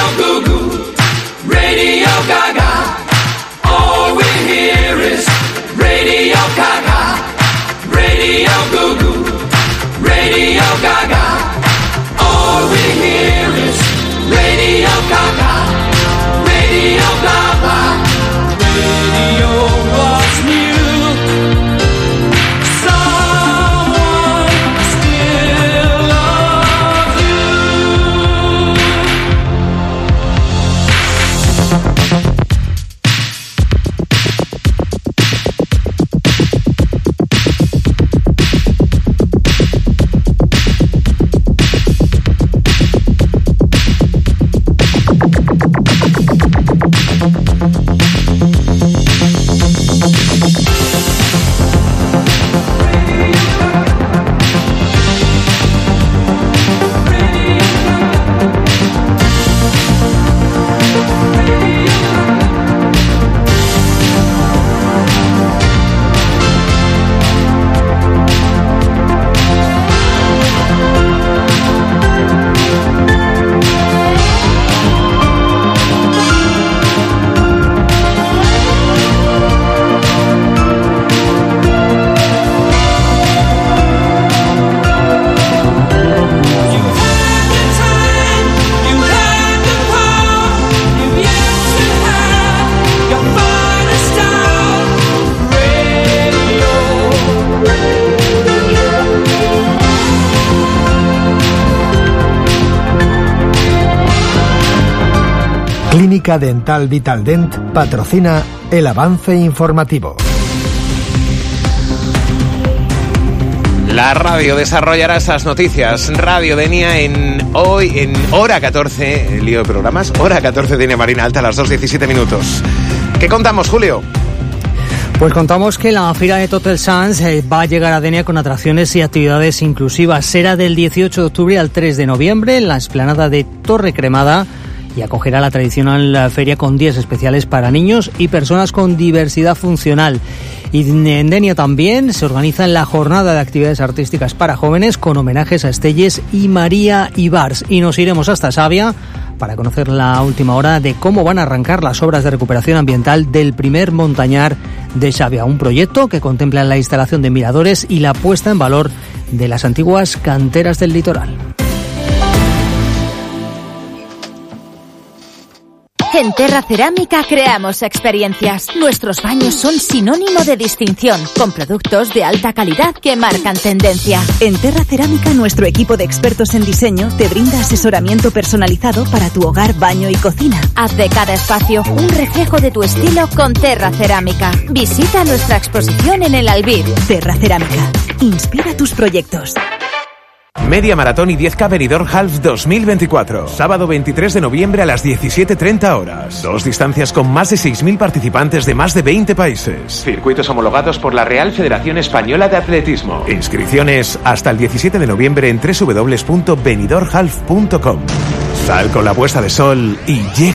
Goo Goo, Radio Gaga. All we hear is Radio Gaga, Radio Goo Goo, Radio Gaga. All we hear is Radio Gaga, Radio Gaga. Radio was new. Someone still loves you. Clínica Dental Vitaldent patrocina el avance informativo. La radio desarrollará esas noticias. Radio Denia hoy en hora 14, el lío de programas, hora 14 Denia Marina Alta a las 2:17 minutos. ¿Qué contamos, Julio? Pues contamos que la Fira de Total Sants va a llegar a Denia con atracciones y actividades inclusivas. Será del 18 de octubre al 3 de noviembre en la explanada de Torre Cremada y acogerá la tradicional feria con días especiales para niños y personas con diversidad funcional. Y en Denia también se organiza la jornada de actividades artísticas para jóvenes con homenajes a Estelles y María Ibars. Y nos iremos hasta Savia para conocer la última hora de cómo van a arrancar las obras de recuperación ambiental del primer montañar de Savia, un proyecto que contempla la instalación de miradores y la puesta en valor de las antiguas canteras del litoral. En Terra Cerámica creamos experiencias. Nuestros baños son sinónimo de distinción, con productos de alta calidad que marcan tendencia. En Terra Cerámica, nuestro equipo de expertos en diseño te brinda asesoramiento personalizado para tu hogar, baño y cocina. Haz de cada espacio un reflejo de tu estilo con Terra Cerámica. Visita nuestra exposición en el Albir. Terra Cerámica. Inspira tus proyectos. Media Maratón y 10K Benidorm Half 2024. Sábado 23 de noviembre a las 17:30 horas. 2 distancias con más de 6.000 participantes de más de 20 países. Circuitos homologados por la Real Federación Española de Atletismo. Inscripciones hasta el 17 de noviembre en www.benidormhalf.com. Sal con la puesta de sol y llega